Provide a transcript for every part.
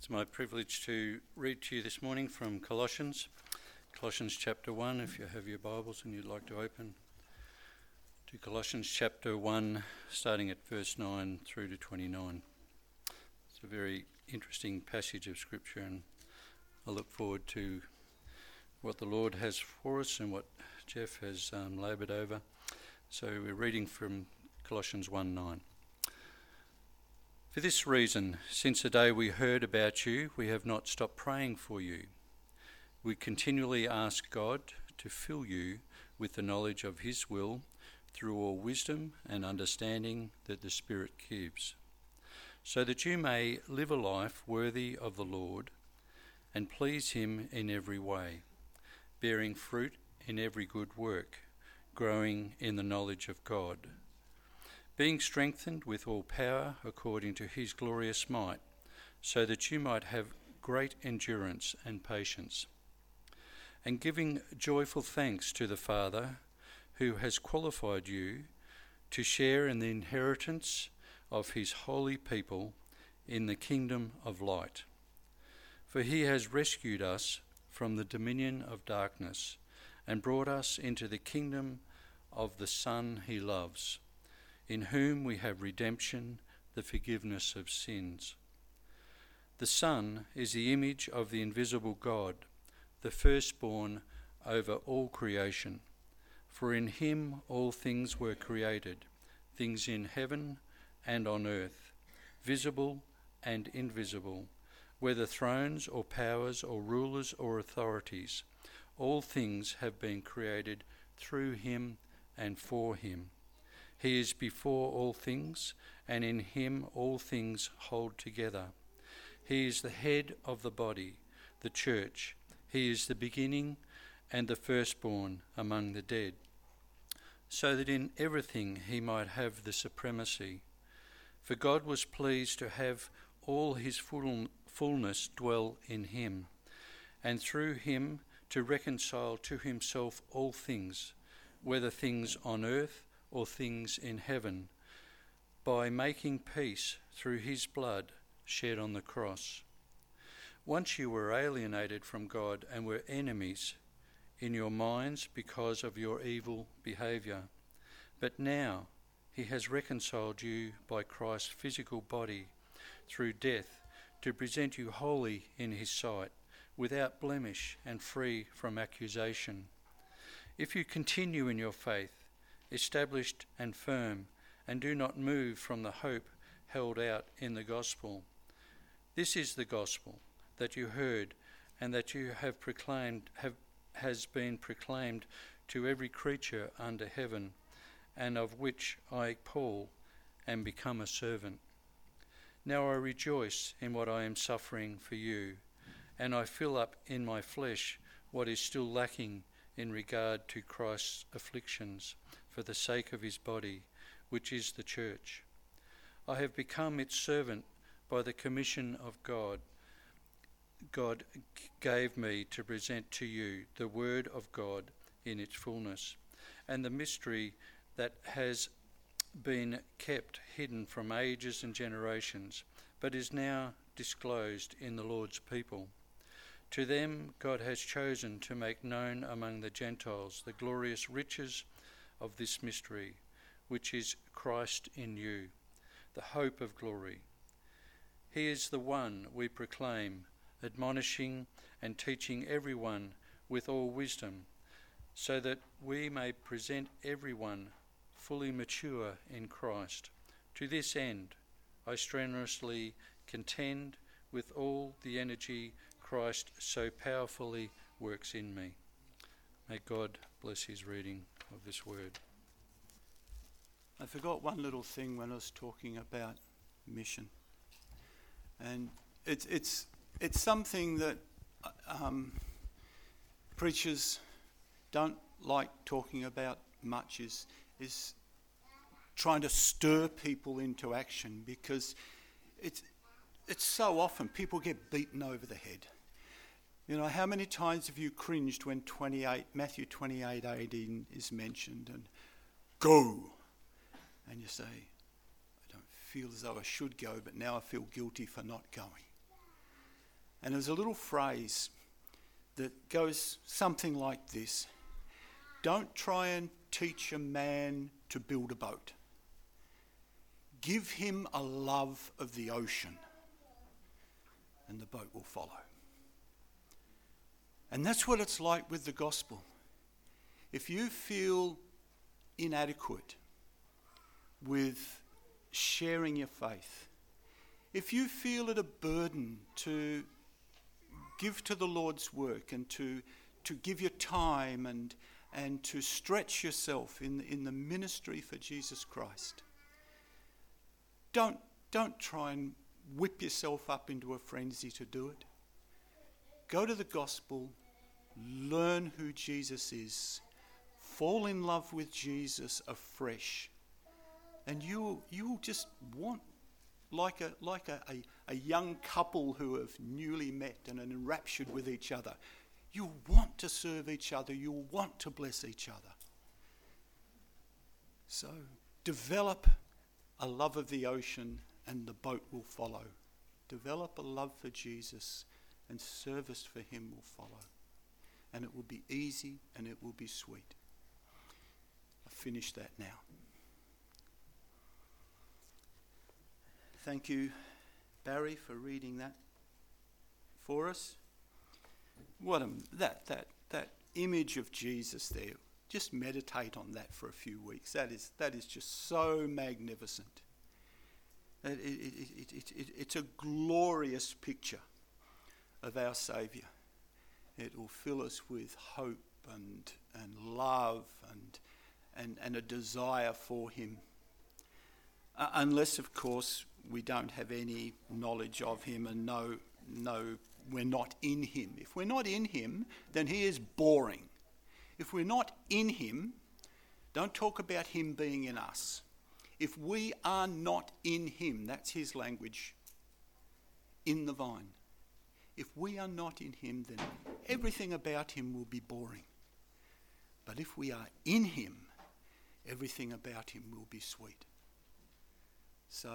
It's my privilege to read to you this morning from Colossians chapter 1, if you have your Bibles and you'd like to open to Colossians chapter 1, starting at verse 9 through to 29. It's a very interesting passage of Scripture, and I look forward to what the Lord has for us and what Jeff has laboured over. So we're reading from Colossians 1:9. For this reason, since the day we heard about you, we have not stopped praying for you. We continually ask God to fill you with the knowledge of his will through all wisdom and understanding that the Spirit gives, so that you may live a life worthy of the Lord and please him in every way, bearing fruit in every good work, growing in the knowledge of God, being strengthened with all power according to his glorious might, so that you might have great endurance and patience, and giving joyful thanks to the Father, who has qualified you to share in the inheritance of his holy people in the kingdom of light. For he has rescued us from the dominion of darkness and brought us into the kingdom of the Son he loves, in whom we have redemption, the forgiveness of sins. The Son is the image of the invisible God, the firstborn over all creation. For in him all things were created, things in heaven and on earth, visible and invisible, whether thrones or powers or rulers or authorities. All things have been created through him and for him. He is before all things, and in him all things hold together. He is the head of the body, the church. He is the beginning and the firstborn among the dead, so that in everything he might have the supremacy. For God was pleased to have all his fullness dwell in him, and through him to reconcile to himself all things, whether things on earth or things in heaven, by making peace through his blood shed on the cross. Once you were alienated from God and were enemies in your minds because of your evil behaviour, but now he has reconciled you by Christ's physical body through death, to present you holy in his sight, without blemish and free from accusation. If you continue in your faith, established and firm, and do not move from the hope held out in the gospel. This is the gospel that you heard and that you have proclaimed, has been proclaimed to every creature under heaven, and of which I, Paul, am become a servant. Now I rejoice in what I am suffering for you, and I fill up in my flesh what is still lacking in regard to Christ's afflictions, for the sake of his body, which is the church. I have become its servant by the commission of God. God gave me to present to you the word of God in its fullness, and the mystery that has been kept hidden from ages and generations, but is now disclosed in the Lord's people. To them God has chosen to make known among the Gentiles the glorious riches of this mystery, which is Christ in you, the hope of glory. He is the one we proclaim, admonishing and teaching everyone with all wisdom, so that we may present everyone fully mature in Christ. To this end, I strenuously contend with all the energy Christ so powerfully works in me. May God bless his reading of this word. I forgot one little thing when I was talking about mission, and it's something that preachers don't like talking about much. Is trying to stir people into action, because it's so often people get beaten over the head. You know, how many times have you cringed when Matthew 28:18 is mentioned, and go, and you say, I don't feel as though I should go, but now I feel guilty for not going. And there's a little phrase that goes something like this: don't try and teach a man to build a boat. Give him a love of the ocean, and the boat will follow. And that's what it's like with the gospel. If you feel inadequate with sharing your faith, if you feel it a burden to give to the Lord's work and to give your time and to stretch yourself in the ministry for Jesus Christ, don't try and whip yourself up into a frenzy to do it. Go to the gospel, learn who Jesus is, fall in love with Jesus afresh, and you'll just want, like a young couple who have newly met and are enraptured with each other, you'll want to serve each other, you'll want to bless each other. So develop a love of the ocean and the boat will follow. Develop a love for Jesus and service for him will follow. And it will be easy and it will be sweet. I've finished that now. Thank you, Barry, for reading that for us. That image of Jesus there. Just meditate on that for a few weeks. That is just so magnificent. It's a glorious picture of our Saviour. It will fill us with hope and love and a desire for him. Unless, of course, we don't have any knowledge of him and know we're not in him. If we're not in him, then he is boring. If we're not in him, don't talk about him being in us. If we are not in him, that's his language, in the vine. If we are not in him, then everything about him will be boring. But if we are in him, everything about him will be sweet. So,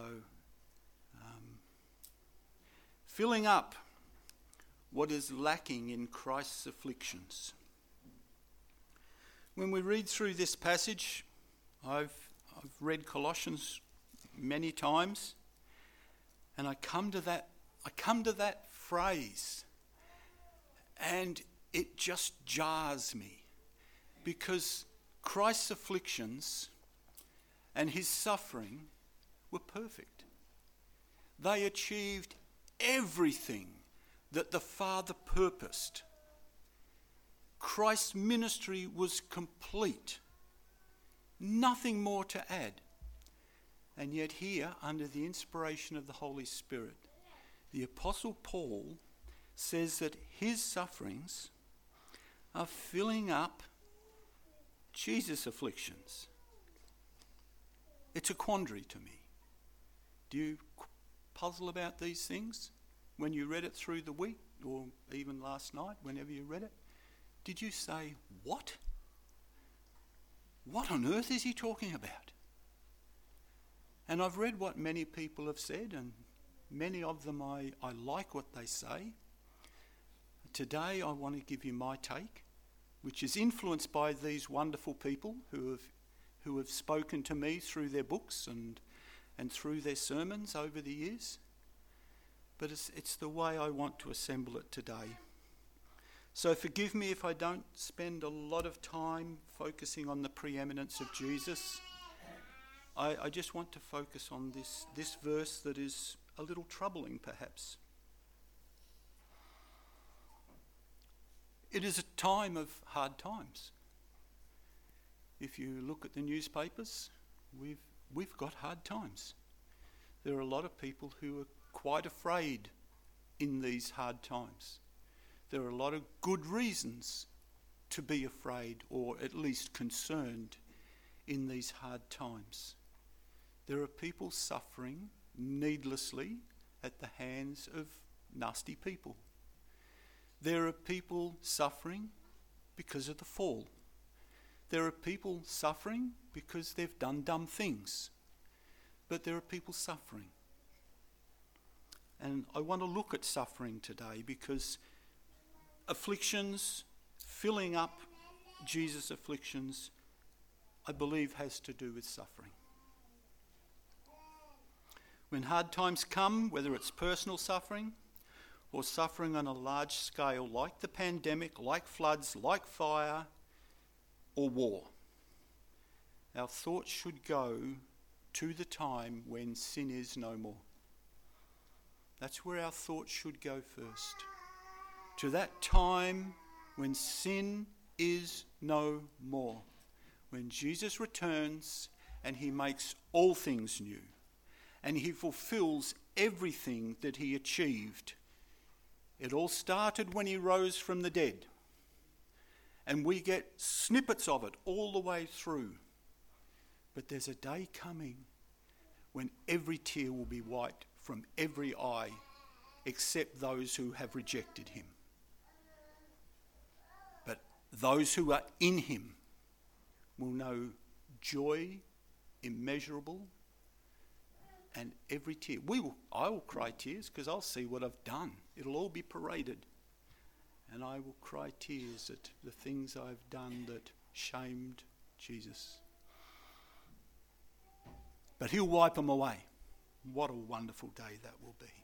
filling up what is lacking in Christ's afflictions. When we read through this passage, I've read Colossians many times, and I come to that phrase, and it just jars me, because Christ's afflictions and his suffering were perfect. They achieved everything that the Father purposed. Christ's ministry was complete. Nothing more to add. And yet here, under the inspiration of the Holy Spirit, the Apostle Paul says that his sufferings are filling up Jesus' afflictions. It's a quandary to me. Do you puzzle about these things when you read it through the week, or even last night, whenever you read it? Did you say, what? What on earth is he talking about? And I've read what many people have said, and many of them I like what they say. Today I want to give you my take, which is influenced by these wonderful people who have spoken to me through their books and through their sermons over the years. But it's the way I want to assemble it today. So forgive me if I don't spend a lot of time focusing on the preeminence of Jesus. I just want to focus on this verse that is a little troubling, perhaps. It is a time of hard times. If you look at the newspapers, we've got hard times. There are a lot of people who are quite afraid in these hard times. There are a lot of good reasons to be afraid, or at least concerned, in these hard times. There are people suffering needlessly at the hands of nasty people. There are people suffering because of the fall. There are people suffering because they've done dumb things. But there are people suffering. And I want to look at suffering today because afflictions, filling up Jesus' afflictions, I believe has to do with suffering. When hard times come, whether it's personal suffering or suffering on a large scale like the pandemic, like floods, like fire or war, our thoughts should go to the time when sin is no more. That's where our thoughts should go first. To that time when sin is no more. When Jesus returns and he makes all things new. And he fulfills everything that he achieved. It all started when he rose from the dead. And we get snippets of it all the way through. But there's a day coming when every tear will be wiped from every eye except those who have rejected him. But those who are in him will know joy immeasurable and every tear. I will cry tears because I'll see what I've done. It'll all be paraded. And I will cry tears at the things I've done that shamed Jesus. But he'll wipe them away. What a wonderful day that will be.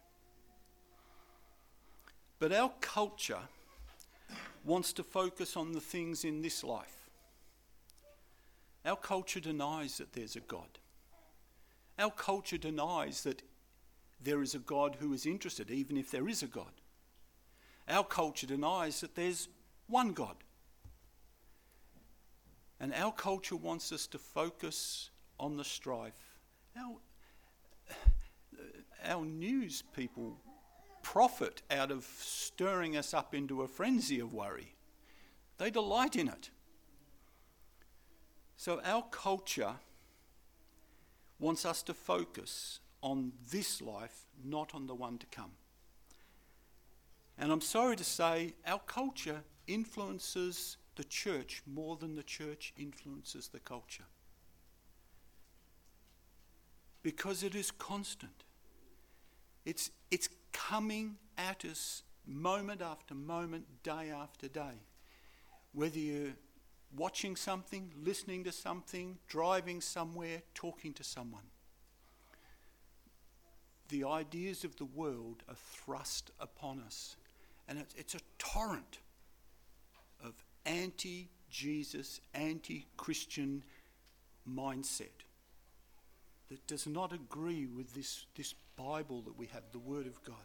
But our culture wants to focus on the things in this life. Our culture denies that there's a God. Our culture denies that there is a God who is interested, even if there is a God. Our culture denies that there's one God. And our culture wants us to focus on the strife. Our news people profit out of stirring us up into a frenzy of worry. They delight in it. So our culture wants us to focus on this life, not on the one to come. And I'm sorry to say, our culture influences the church more than the church influences the culture. Because it is constant. It's coming at us moment after moment, day after day. Whether you're watching something, listening to something, driving somewhere, talking to someone. The ideas of the world are thrust upon us. And it's a torrent of anti-Jesus, anti-Christian mindset that does not agree with this Bible that we have, the Word of God.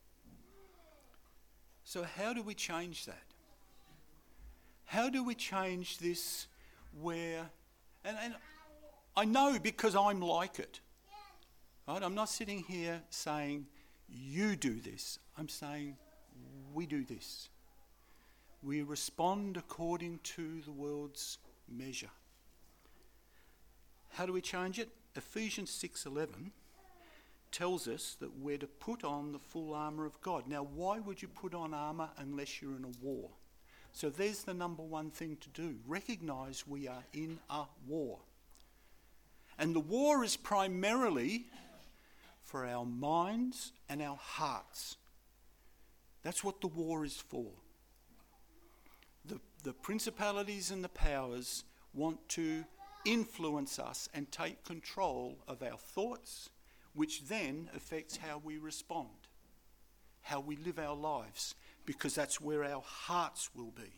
So how do we change that? How do we change this where... And I know because I'm like it. Right? I'm not sitting here saying, you do this. I'm saying, we do this. We respond according to the world's measure. How do we change it? Ephesians 6:11 tells us that we're to put on the full armour of God. Now, why would you put on armour unless you're in a war? So there's the number one thing to do. Recognise we are in a war. And the war is primarily for our minds and our hearts. That's what the war is for. The principalities and the powers want to influence us and take control of our thoughts, which then affects how we respond, how we live our lives, because that's where our hearts will be.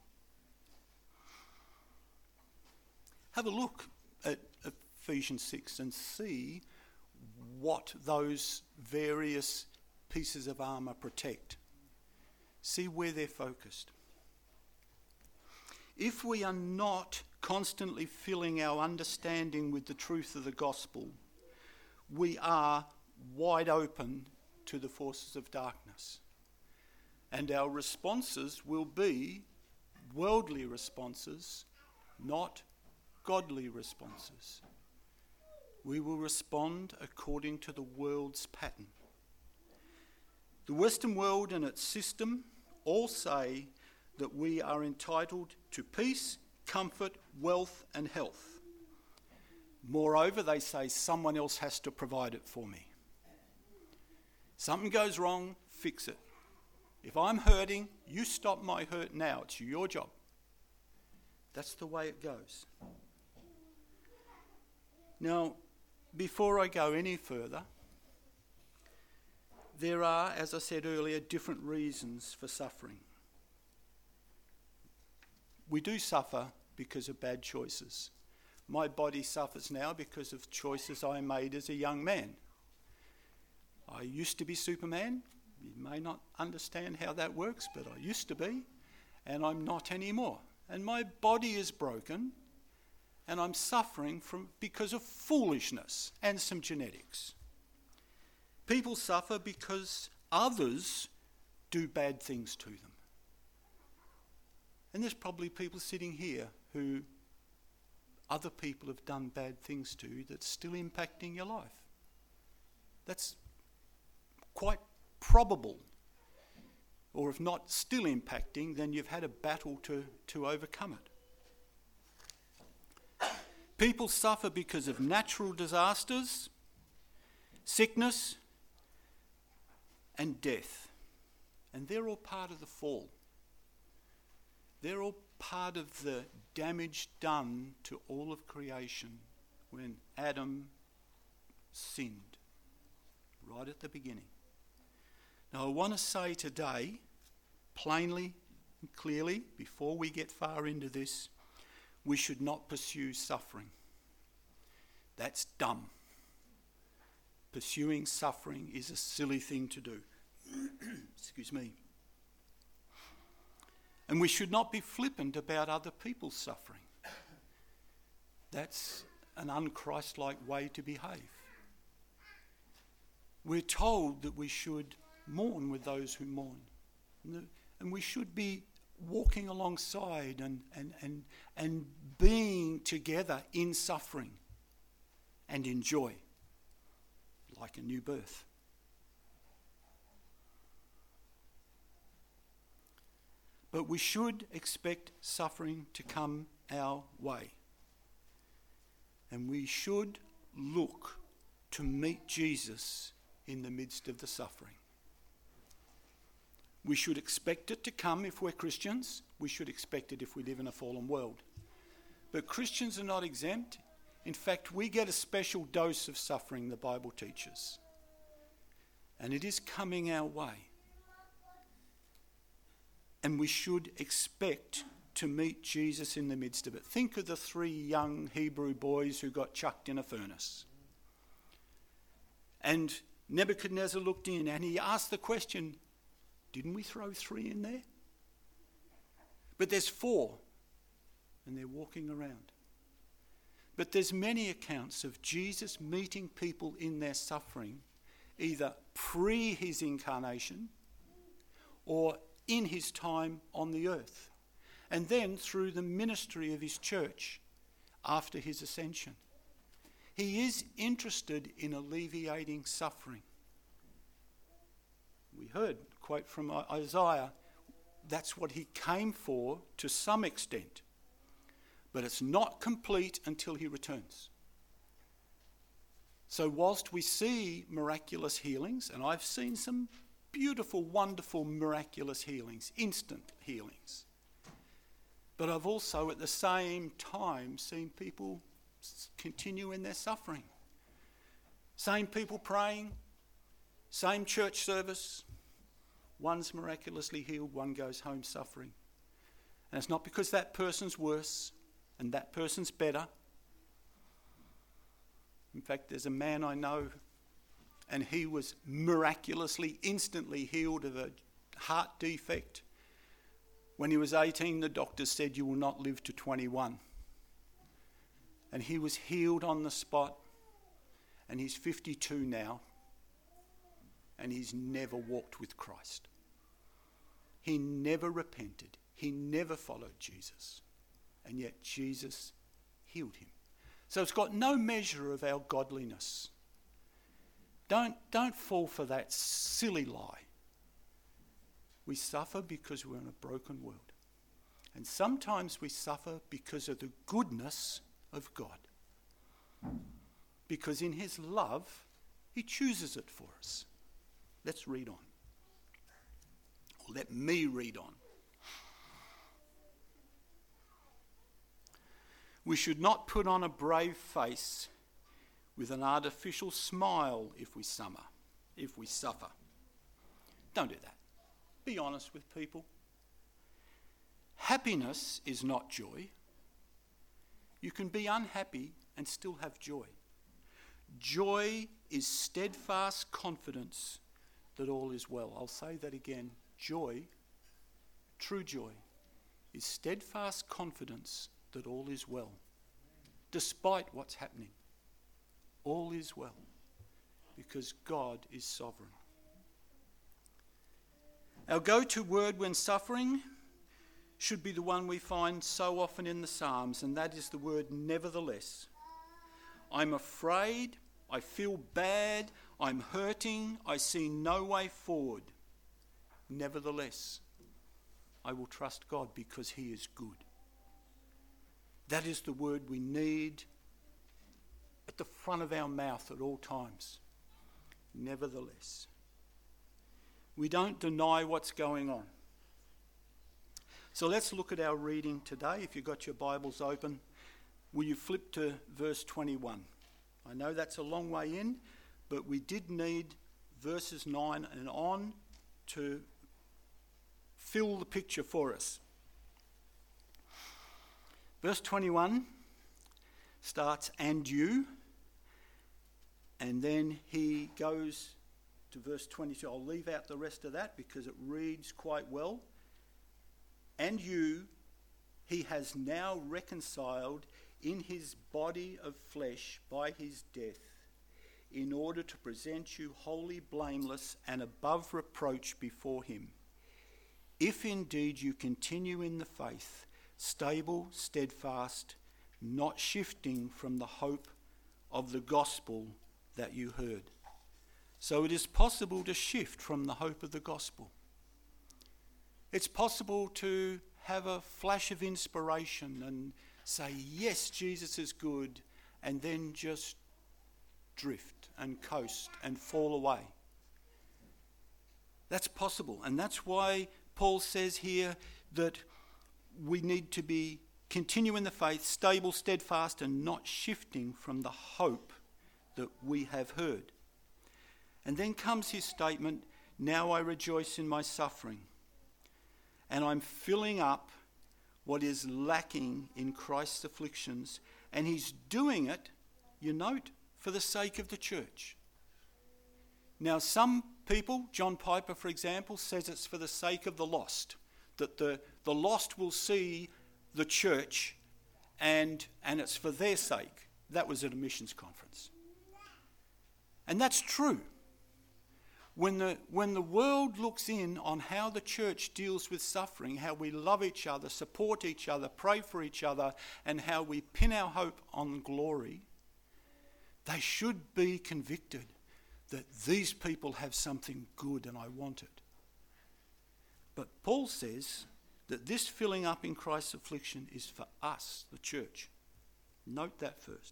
Have a look at Ephesians 6 and see what those various pieces of armour protect. See where they're focused. If we are not constantly filling our understanding with the truth of the gospel, we are wide open to the forces of darkness. And our responses will be worldly responses, not godly responses. We will respond according to the world's pattern. The Western world and its system all say that we are entitled to peace, comfort, wealth and health. Moreover, they say someone else has to provide it for me. Something goes wrong, fix it. If I'm hurting, you stop my hurt now. It's your job. That's the way it goes. Now, before I go any further, there are, as I said earlier, different reasons for suffering. We do suffer because of bad choices. My body suffers now because of choices I made as a young man. I used to be Superman. You may not understand how that works, but I used to be, and I'm not anymore. And my body is broken, and I'm suffering because of foolishness and some genetics. People suffer because others do bad things to them. And there's probably people sitting here who other people have done bad things to that's still impacting your life. That's quite probable. Or if not still impacting, then you've had a battle to overcome it. People suffer because of natural disasters, sickness, and death. And they're all part of the fall. They're all part of the damage done to all of creation when Adam sinned, right at the beginning. Now, I want to say today, plainly and clearly, before we get far into this, we should not pursue suffering. That's dumb. Pursuing suffering is a silly thing to do. Excuse me. And we should not be flippant about other people's suffering. That's an un-Christ-like way to behave. We're told that we should mourn with those who mourn. And we should be walking alongside and being together in suffering and in joy, like a new birth. But we should expect suffering to come our way. And we should look to meet Jesus in the midst of the suffering. We should expect it to come if we're Christians. We should expect it if we live in a fallen world. But Christians are not exempt. In fact, we get a special dose of suffering, the Bible teaches. And it is coming our way. And we should expect to meet Jesus in the midst of it. Think of the 3 young Hebrew boys who got chucked in a furnace. And Nebuchadnezzar looked in and he asked the question, didn't we throw 3 in there? But there's 4 and they're walking around. But there's many accounts of Jesus meeting people in their suffering, either pre his incarnation or in his time on the earth, and then through the ministry of his church after his ascension. He is interested in alleviating suffering. We heard a quote from Isaiah, that's what he came for to some extent, but it's not complete until he returns. So whilst we see miraculous healings, and I've seen some beautiful, wonderful, miraculous healings, instant healings. But I've also at the same time seen people continue in their suffering. Same people praying, same church service. One's miraculously healed, one goes home suffering. And it's not because that person's worse and that person's better. In fact, there's a man I know, and he was miraculously, instantly healed of a heart defect. When he was 18, the doctors said, you will not live to 21. And he was healed on the spot, and he's 52 now, and he's never walked with Christ. He never repented. He never followed Jesus. And yet Jesus healed him. So it's got no measure of our godliness. Don't fall for that silly lie. We suffer because we're in a broken world. And sometimes we suffer because of the goodness of God. Because in his love, he chooses it for us. Let's read on. Or let me read on. We should not put on a brave face with an artificial smile if we suffer. Don't do that. Be honest with people. Happiness is not joy. You can be unhappy and still have joy. Joy is steadfast confidence that all is well. I'll say that again. Joy, true joy, is steadfast confidence that all is well. Despite what's happening, all is well because God is sovereign. Our go-to word when suffering should be the one we find so often in the Psalms, and that is the word nevertheless. I'm afraid, I feel bad, I'm hurting, I see no way forward. Nevertheless, I will trust God because he is good. That is the word we need at the front of our mouth at all times. Nevertheless. We don't deny what's going on. So let's look at our reading today. If you've got your Bibles open, will you flip to verse 21? I know that's a long way in, but we did need verses 9 and on to fill the picture for us. Verse 21 starts, and you, and then he goes to verse 22. I'll leave out the rest of that because it reads quite well. And you, he has now reconciled in his body of flesh by his death, in order to present you wholly blameless and above reproach before him. If indeed you continue in the faith, stable, steadfast, not shifting from the hope of the gospel that you heard. So it is possible to shift from the hope of the gospel. It's possible to have a flash of inspiration and say, yes, Jesus is good, and then just drift and coast and fall away. That's possible, and that's why Paul says here that we need to be continue in the faith, stable, steadfast, and not shifting from the hope that we have heard. And then comes his statement, now I rejoice in my suffering, and I'm filling up what is lacking in Christ's afflictions, and he's doing it, you note, for the sake of the church. Now some people, John Piper for example, says it's for the sake of the lost, that the lost will see the church and it's for their sake. That was at a missions conference. And that's true. When the world looks in on how the church deals with suffering, how we love each other, support each other, pray for each other, and how we pin our hope on glory, they should be convicted that these people have something good and I want it. But Paul says that this filling up in Christ's affliction is for us, the church. Note that first.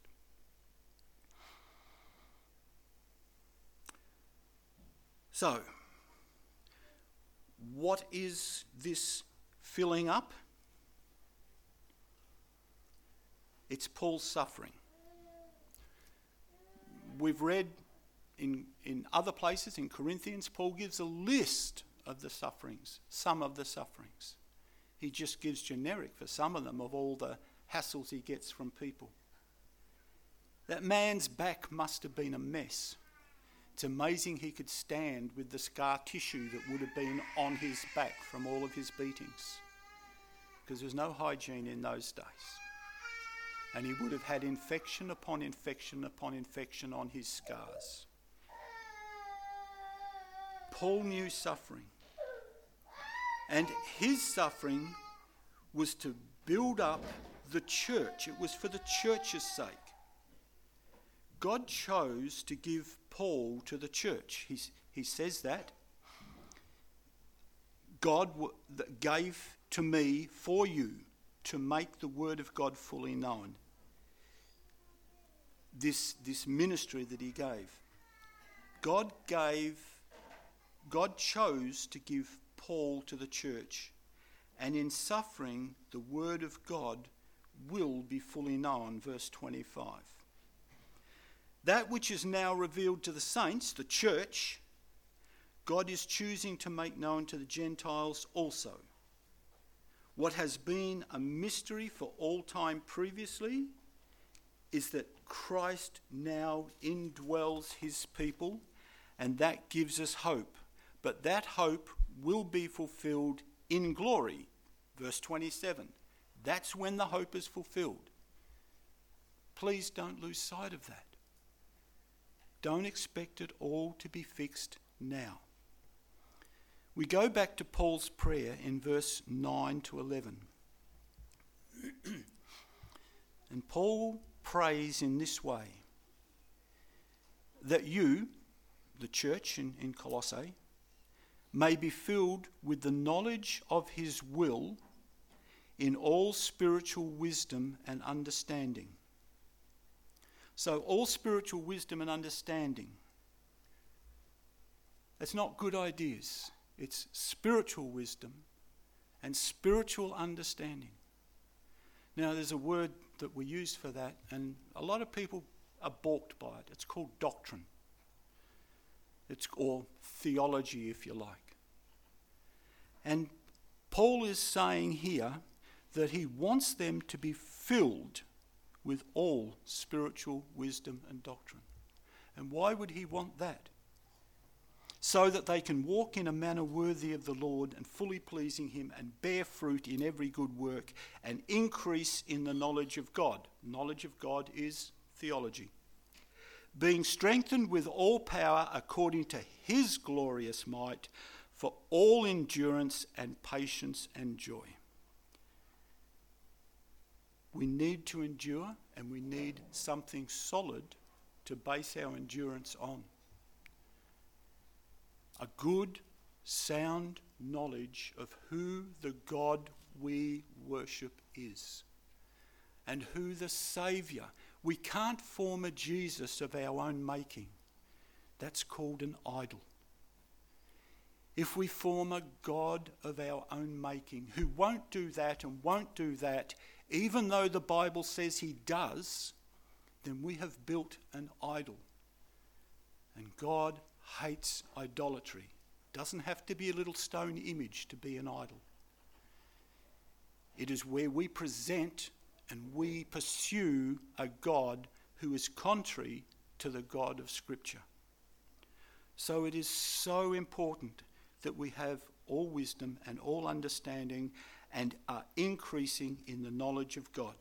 So, what is this filling up? It's Paul's suffering. We've read in other places, in Corinthians, Paul gives a list of the sufferings, some of the sufferings. He just gives generic for some of them of all the hassles he gets from people. That man's back must have been a mess. It's amazing he could stand with the scar tissue that would have been on his back from all of his beatings, because there was no hygiene in those days. And he would have had infection upon infection upon infection on his scars. Paul knew suffering. And his suffering was to build up the church. It was for the church's sake. God chose to give Paul to the church. He says that. God gave to me for you to make the word of God fully known. This ministry that he gave. God gave God chose to give Paul to the church, and in suffering the word of God will be fully known. Verse 25. That which is now revealed to the saints, the church, God is choosing to make known to the Gentiles also. What has been a mystery for all time previously is that Christ now indwells his people, and that gives us hope. But that hope will be fulfilled in glory. Verse 27. That's when the hope is fulfilled. Please don't lose sight of that. Don't expect it all to be fixed now. We go back to Paul's prayer in verse 9 to 11. And Paul prays in this way: that you, the church in Colossae, may be filled with the knowledge of his will in all spiritual wisdom and understanding. So all spiritual wisdom and understanding. It's not good ideas. It's spiritual wisdom and spiritual understanding. Now, there's a word that we use for that, and a lot of people are balked by it. It's called doctrine. Or theology, if you like. And Paul is saying here that he wants them to be filled with all spiritual wisdom and doctrine. And why would he want that? So that they can walk in a manner worthy of the Lord and fully pleasing him, and bear fruit in every good work and increase in the knowledge of God. Knowledge of God is theology. Being strengthened with all power according to his glorious might, for all endurance and patience and joy. We need to endure, and we need something solid to base our endurance on. A good, sound knowledge of who the God we worship is, and who the Saviour. We can't form a Jesus of our own making. That's called an idol. If we form a God of our own making, who won't do that and won't do that, even though the Bible says he does, then we have built an idol. And God hates idolatry. Doesn't have to be a little stone image to be an idol. It is where we present and we pursue a God who is contrary to the God of Scripture. So it is so important that we have all wisdom and all understanding and are increasing in the knowledge of God.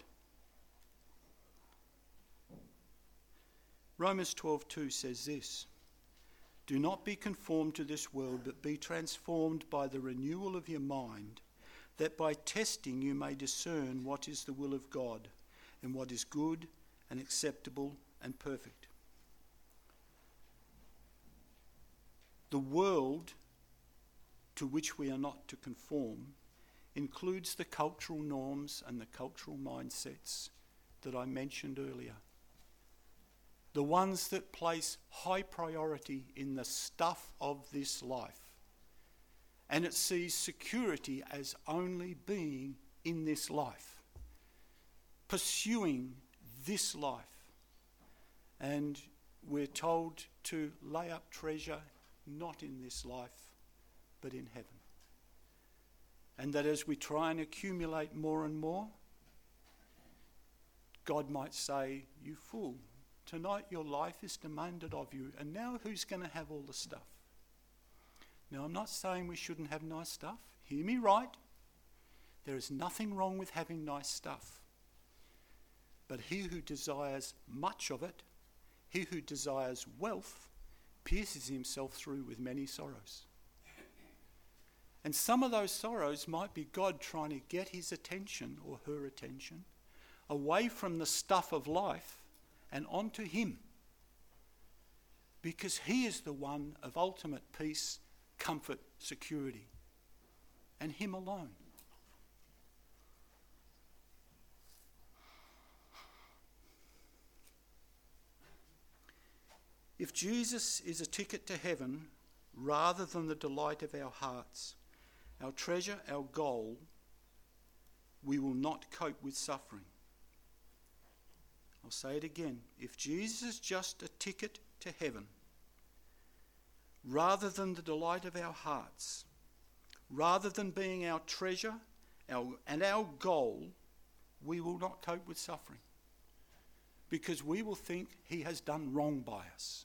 Romans 12:2 says this: do not be conformed to this world, but be transformed by the renewal of your mind, that by testing you may discern what is the will of God, and what is good and acceptable and perfect. The world to which we are not to conform includes the cultural norms and the cultural mindsets that I mentioned earlier. The ones that place high priority in the stuff of this life. And it sees security as only being in this life, pursuing this life. And we're told to lay up treasure not in this life, but in heaven. And that as we try and accumulate more and more, God might say, you fool, tonight your life is demanded of you, and now who's going to have all the stuff? Now, I'm not saying we shouldn't have nice stuff. Hear me right. There is nothing wrong with having nice stuff. But he who desires much of it, he who desires wealth, pierces himself through with many sorrows. And some of those sorrows might be God trying to get his attention or her attention away from the stuff of life and onto him. Because he is the one of ultimate peace, comfort, security, and him alone. If Jesus is a ticket to heaven, rather than the delight of our hearts, our treasure, our goal, we will not cope with suffering. I'll say it again. If Jesus is just a ticket to heaven, rather than the delight of our hearts, rather than being our treasure and our goal, we will not cope with suffering, because we will think he has done wrong by us.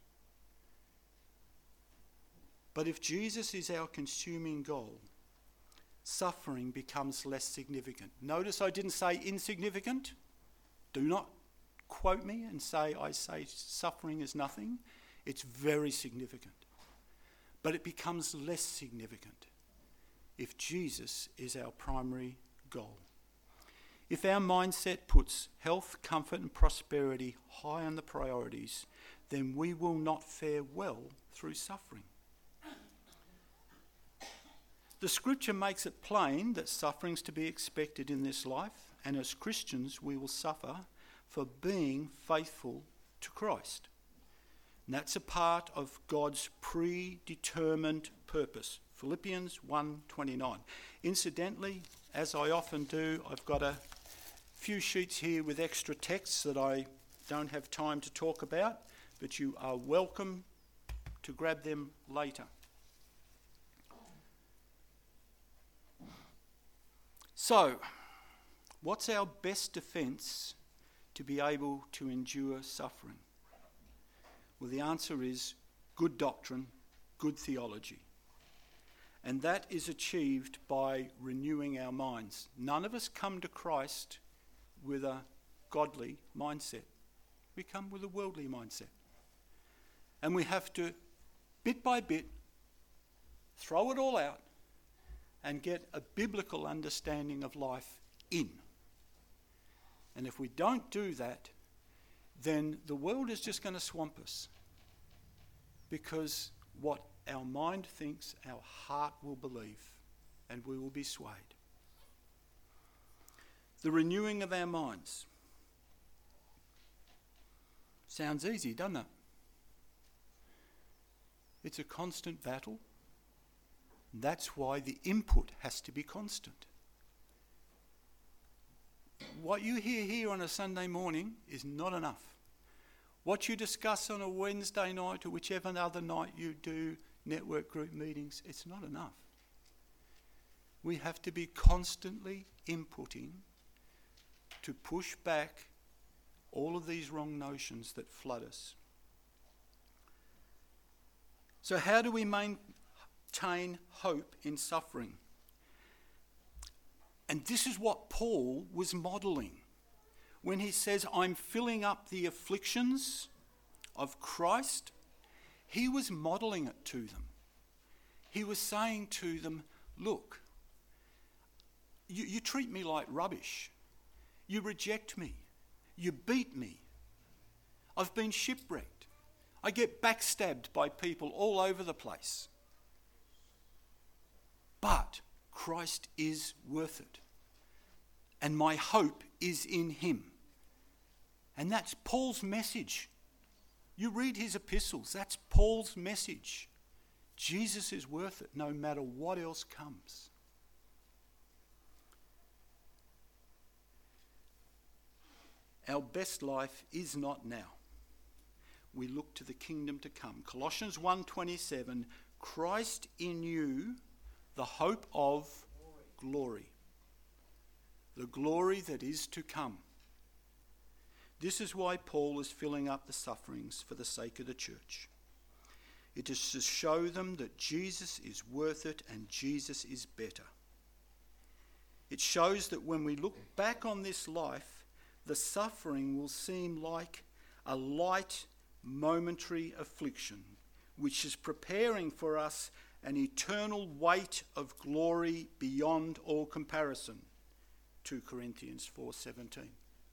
But if Jesus is our consuming goal, suffering becomes less significant. Notice I didn't say insignificant. Do not quote me and say I say suffering is nothing. It's very significant. But it becomes less significant if Jesus is our primary goal. If our mindset puts health, comfort and prosperity high on the priorities, then we will not fare well through suffering. The scripture makes it plain that suffering's to be expected in this life, and as Christians we will suffer for being faithful to Christ. And that's a part of God's predetermined purpose. Philippians 1:29. Incidentally, as I often do, I've got a few sheets here with extra texts that I don't have time to talk about, but you are welcome to grab them later. So, what's our best defence to be able to endure suffering? Well, the answer is good doctrine, good theology. And that is achieved by renewing our minds. None of us come to Christ with a godly mindset. We come with a worldly mindset. And we have to, bit by bit, throw it all out and get a biblical understanding of life in. And if we don't do that, then the world is just going to swamp us. Because what our mind thinks, our heart will believe, and we will be swayed. The renewing of our minds. Sounds easy, doesn't it? It's a constant battle. That's why the input has to be constant. What you hear here on a Sunday morning is not enough. What you discuss on a Wednesday night or whichever other night you do network group meetings, it's not enough. We have to be constantly inputting to push back all of these wrong notions that flood us. So how do we maintain hope in suffering? And this is what Paul was modelling when he says, I'm filling up the afflictions of Christ. He was modelling it to them. He was saying to them, look, you treat me like rubbish. You reject me. You beat me. I've been shipwrecked. I get backstabbed by people all over the place. But Christ is worth it. And my hope is in him. And that's Paul's message. You read his epistles, that's Paul's message. Jesus is worth it no matter what else comes. Our best life is not now. We look to the kingdom to come. Colossians 1:27, Christ in you, the hope of glory. The glory that is to come. This is why Paul is filling up the sufferings for the sake of the church. It is to show them that Jesus is worth it and Jesus is better. It shows that when we look back on this life, the suffering will seem like a light, momentary affliction, which is preparing for us an eternal weight of glory beyond all comparison. 2 Corinthians 4:17.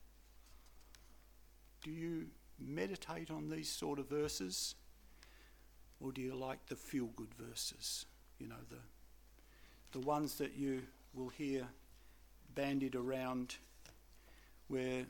Do you meditate on these sort of verses? Or do you like the feel-good verses? You know, the ones that you will hear bandied around where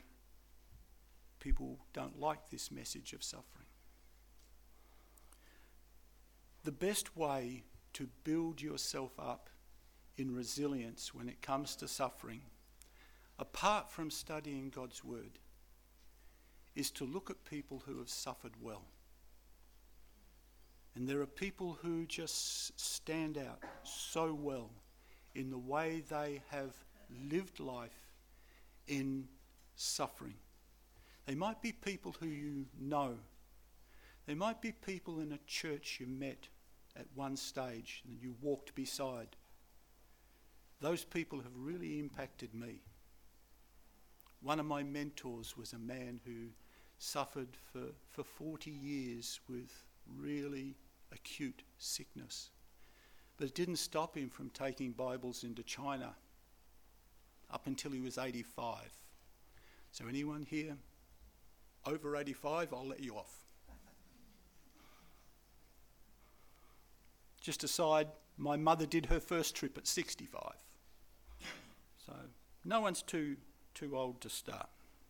people don't like this message of suffering. the best way to build yourself up in resilience when it comes to suffering, apart from studying God's word, is to look at people who have suffered well. And there are people who just stand out so well in the way they have lived life in suffering. They might be people who you know. They might be people in a church you met at one stage and you walked beside. Those people have really impacted me. One of my mentors was a man who suffered for 40 years with really acute sickness. But it didn't stop him from taking Bibles into China up until he was 85. So anyone here over 85, I'll let you off. Just aside, my mother did her first trip at 65. So no one's too old to start.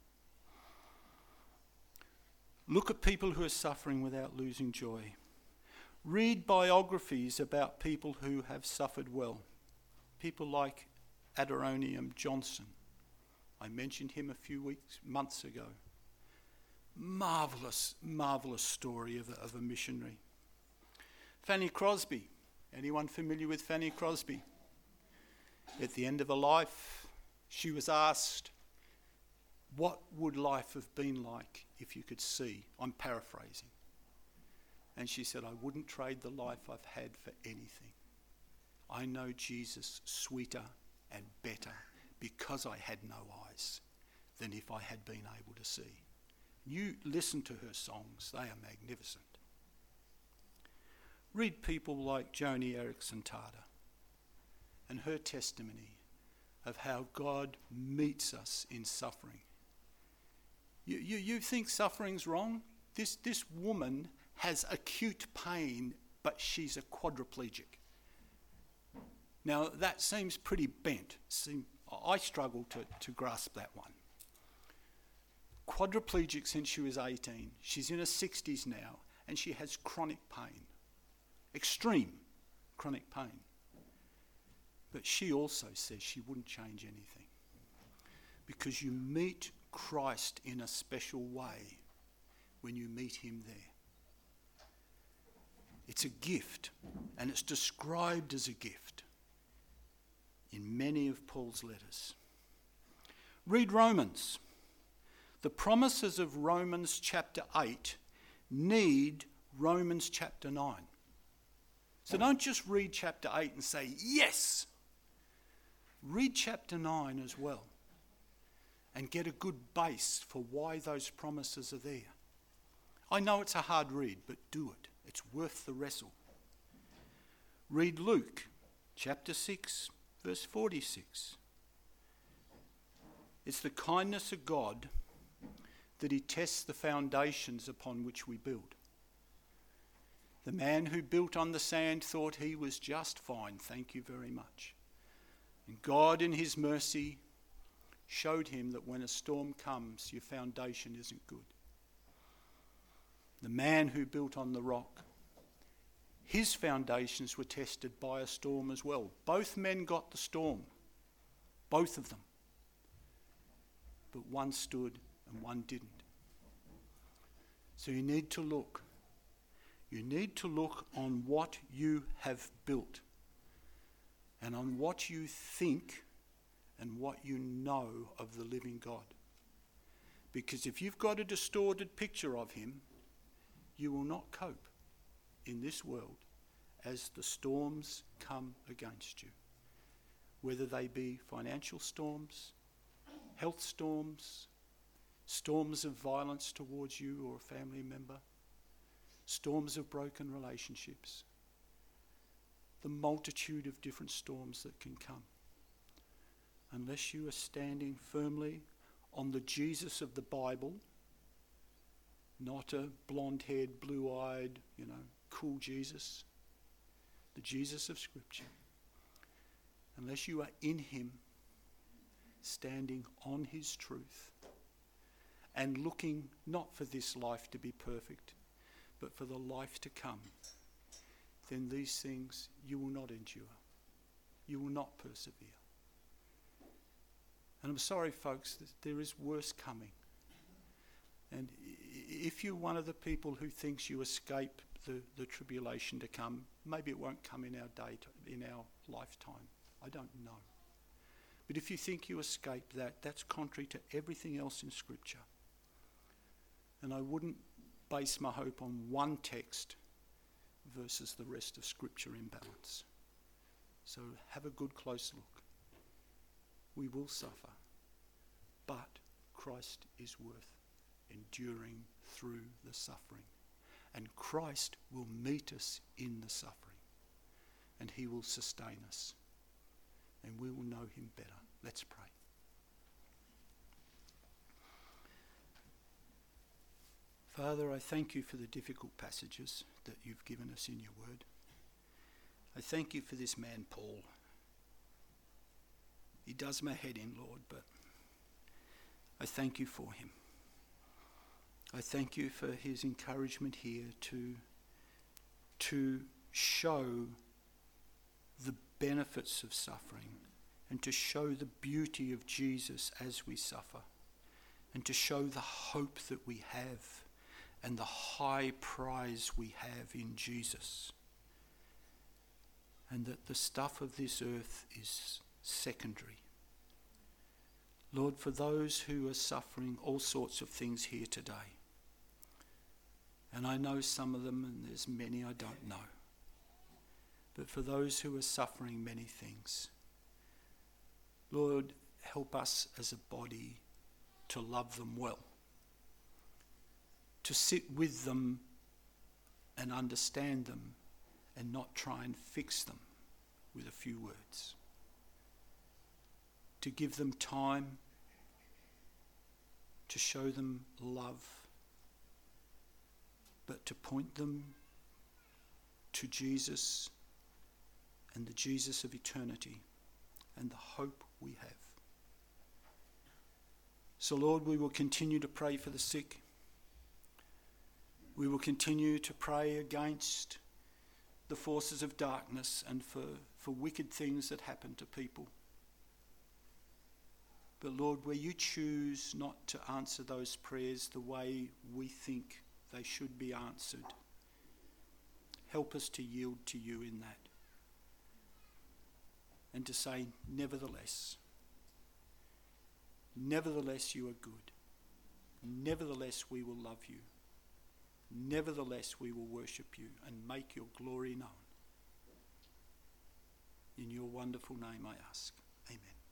Look at people who are suffering without losing joy. Read biographies about people who have suffered well. People like Adoniram Johnson. I mentioned him a few months ago. Marvellous story of a missionary. Fanny Crosby. Anyone familiar with Fanny Crosby? At the end of her life, she was asked, what would life have been like if you could see? I'm paraphrasing. And she said, I wouldn't trade the life I've had for anything. I know Jesus sweeter and better because I had no eyes than if I had been able to see. You listen to her songs, they are magnificent. Read people like Joni Eareckson Tada and her testimony of how God meets us in suffering. You think suffering's wrong? This woman has acute pain, but she's a quadriplegic. Now, that seems pretty bent. I struggle to grasp that one. Quadriplegic since she was 18. She's in her 60s now, and she has chronic pain. Extreme chronic pain. But she also says she wouldn't change anything. Because you meet Christ in a special way when you meet him there. It's a gift, and it's described as a gift in many of Paul's letters. Read Romans. The promises of Romans chapter 8 need Romans chapter 9. So don't just read chapter 8 and say, yes! Read chapter 9 as well and get a good base for why those promises are there. I know it's a hard read, but do it. It's worth the wrestle. Read Luke chapter 6, verse 46. It's the kindness of God that he tests the foundations upon which we build. The man who built on the sand thought he was just fine, thank you very much. And God in his mercy showed him that when a storm comes, your foundation isn't good. The man who built on the rock, his foundations were tested by a storm as well. Both men got the storm, both of them. But one stood and one didn't. So you need to look. You need to look on what you have built and on what you think and what you know of the living God. Because if you've got a distorted picture of him, you will not cope in this world as the storms come against you. Whether they be financial storms, health storms, storms of violence towards you or a family member, storms of broken relationships, the multitude of different storms that can come. Unless you are standing firmly on the Jesus of the Bible, not a blonde-haired, blue-eyed, cool Jesus, the Jesus of Scripture. Unless you are in him, standing on his truth, and looking not for this life to be perfect, but for the life to come, then these things you will not endure. You will not persevere. And I'm sorry, folks, that there is worse coming. And if you're one of the people who thinks you escape the tribulation to come, maybe it won't come in in our lifetime. I don't know. But if you think you escape that, that's contrary to everything else in Scripture. And I wouldn't base my hope on one text versus the rest of Scripture in balance. So have a good close look. We will suffer, but Christ is worth enduring through the suffering. And Christ will meet us in the suffering, and he will sustain us, and we will know him better. Let's pray. Father, I thank you for the difficult passages that you've given us in your word. I thank you for this man, Paul. He does my head in, Lord, but I thank you for him. I thank you for his encouragement here to show the benefits of suffering and to show the beauty of Jesus as we suffer and to show the hope that we have and the high prize we have in Jesus, and that the stuff of this earth is secondary. Lord, for those who are suffering all sorts of things here today, and I know some of them and there's many I don't know, but for those who are suffering many things, Lord, help us as a body to love them well, to sit with them and understand them and not try and fix them with a few words. To give them time, to show them love, but to point them to Jesus and the Jesus of eternity and the hope we have. So Lord, we will continue to pray for the sick. We will continue to pray against the forces of darkness and for wicked things that happen to people. But Lord, where you choose not to answer those prayers the way we think they should be answered, help us to yield to you in that and to say, nevertheless, you are good. Nevertheless, we will love you. Nevertheless, we will worship you and make your glory known. In your wonderful name I ask. Amen.